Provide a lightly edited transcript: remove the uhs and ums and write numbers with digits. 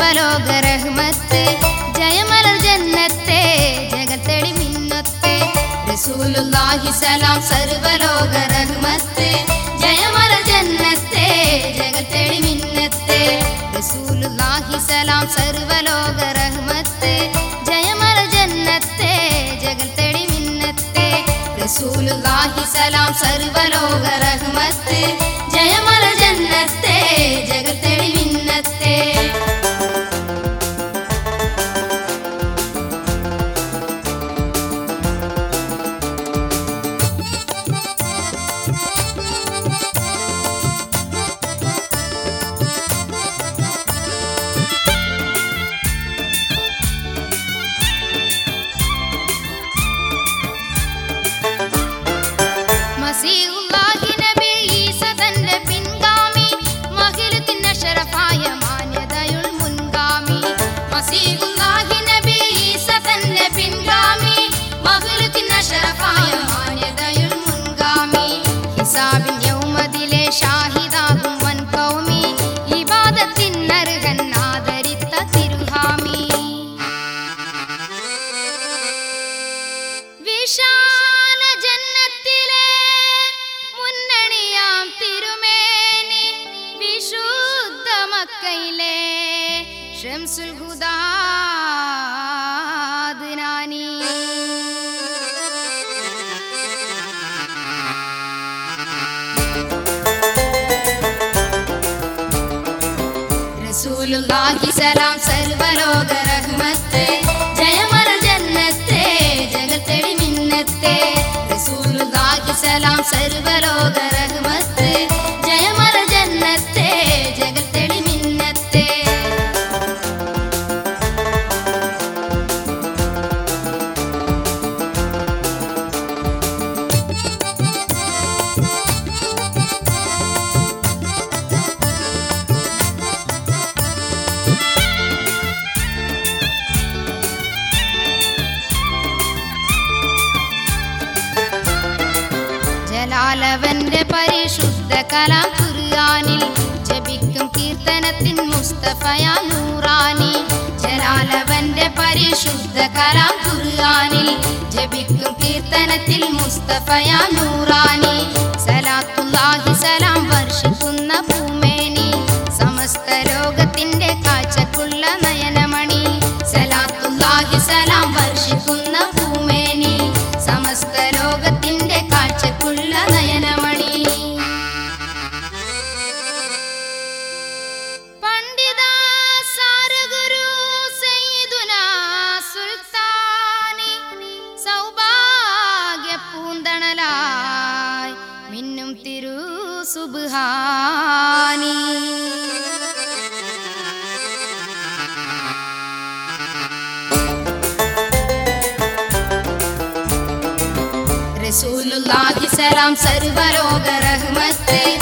സർവലോക റഹ്മത്ത് ജയമലർ ജന്നത്തെ ജഗത്തെളി മിന്നത്തെ റസൂലുള്ളാഹി സലാം സർവലോക റഹ്മത്ത് ജയമലർ ജന്നത്തെ ജഗത്തെളി മിന്നത്തെ റസൂലുള്ളാഹി സലാം സർവലോക റഹ്മത്ത് ജയമലർ ജന്നത്തെ ജഗത്തെളി മിന്നത്തെ റസൂലുള്ളാഹി സലാം സർവലോക റഹ്മത്ത് ജയമലർ ജന്നത്തെ ജഗത്തെളി മിന്നത്തെ മസീഹുല്ലാഹി നബി ഈസ തന്റെ പിൻഗാമി മഖ്ലുഖിൻ അശറഫായ മാന്യതയുൾ മുൻഗാമി മസീഹുല്ലാഹി നബി ഈസ തന്റെ പിൻഗാമി മഖ്ലുഖിൻ അശറഫായ മാന്യതയുൾ മുൻഗാമി ഹിസാബിൻ യൗമദിലെ ഷാഹിദാകും വൻ ഖൗമി ഇബാദത്തിൻ അർഹൻ ആദരിത്ത തിരുഹാമി വിശാല ജന്നത്തിലെ മുന്നണിയാം തിരുമേനി വിശുദ്ധ മക്കയിലെ ശംസുൽ ഹുദാ അദ്നാനി റസൂലുള്ളാഹി സലാം സർവലോക റഹ്മത്ത് ജയമലർ ജന്നത്തെ ജഗത്തെളി മിന്നത്തെ റസൂലുള്ളാഹി സലാം സർവലോക റഹ്മത്ത് ജയമലർ ജന്നത്തെ ജഗത്തെളി മിന്നത്തെ ജലാലവന്റെ പരിശുദ്ധ കലാം ഖുർആനിൽ ജപിക്കും കീർത്തനത്തിൻ മുസ്തഫയാ നൂറാനി ജലാലവന്റെ പരിശുദ്ധ കലാം ഖുർആനിൽ ജപിക്കും കീർത്തനത്തിൽ മുസ്തഫയാ നൂറാനി സലാത്തുല്ലാഹി സലാം വർഷിക്കുന്ന പൂമേനി സമസ്ത ലോകത്തിന്റെ കാഴ്ചക്കുള്ള നയനമണി സലാത്തുല്ലാഹി സലാം വർഷിക്കുന്ന പൂമേനി സമസ്ത ലോകത്തിന്റെ കാഴ്ചക്കുള്ള നയനമണി പണ്ഡിത സാരഗുരു സയ്യിദുനാ സുൽത്താനി സൗഭാഗ്യ പൂന്തണലായി മിന്നും തിരു സുബ്ഹാനി റസൂലുള്ളാഹി സലാം സർവലോക റഹ്മത്ത്